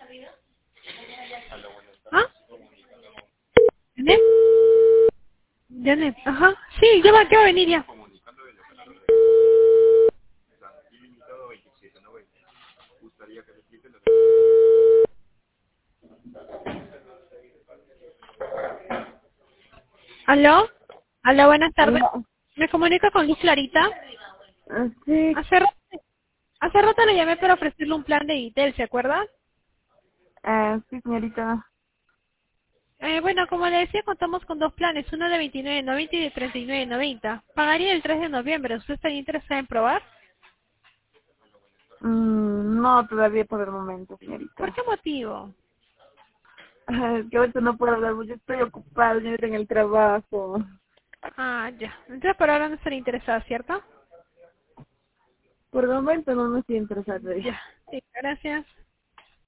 ¿Ah? ¿Janet? Janet, ajá. Sí, ya va a venir ya. ¿Aló? Aló, buenas tardes. Hola. ¿Me comunico con Luz Clarita? Sí, Hace rato, hace rato le llamé para ofrecerle un plan de Itel, ¿se acuerda? sí, señorita. Bueno, como le decía, contamos con dos planes, uno de 29.90 y de 39.90. Pagaría el 3 de noviembre. ¿Usted estaría interesada en probar? No, todavía por el momento, ¿Por señorita. qué motivo? Que ahorita no puedo hablar, porque estoy ocupada, señorita, en el trabajo. Ah, ya. Entonces por ahora no estaría interesada, ¿cierto? Por el momento no me estoy interesada. Ya. Sí, gracias.